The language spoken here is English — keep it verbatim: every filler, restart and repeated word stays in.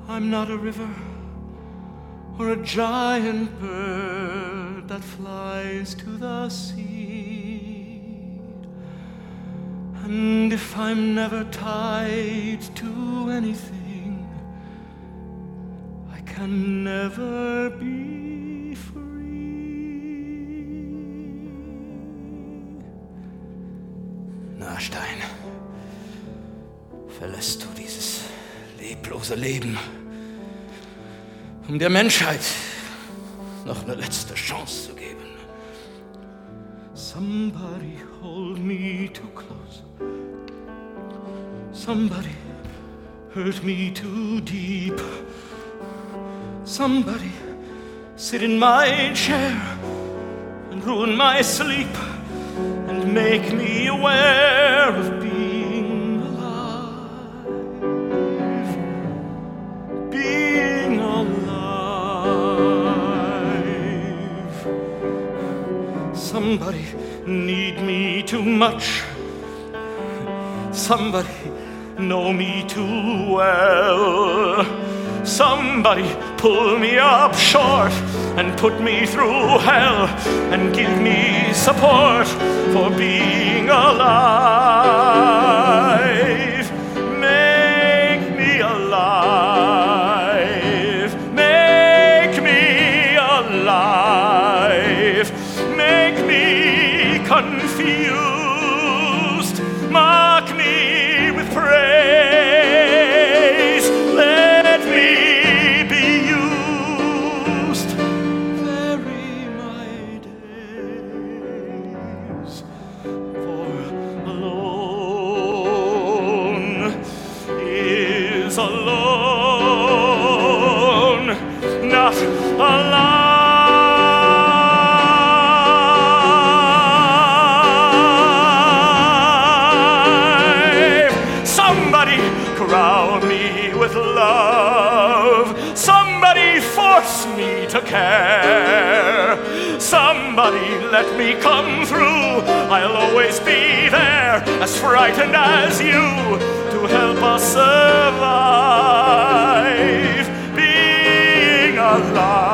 I'm not a river or a giant bird that flies to the sea. And if I'm never tied to anything, I can never be free. Na, Stein, verlässt du dieses leblose Leben, um der Menschheit noch eine letzte Chance zu geben? Somebody hold me too close. Somebody hurt me too deep. Somebody sit in my chair and ruin my sleep and make me aware of being alive. Being alive. Somebody need me too much. Somebody know me too well. Somebody pull me up short and put me through hell and give me support for being alive. Make me alive. Make me alive. Make me confused. Mark me with praise. Let me be used. Vary my days, for alone is alone, not alive. Somebody crown me with love. Somebody force me to care. Somebody let me come through. I'll always be there, as frightened as you, to help us survive. Being alive.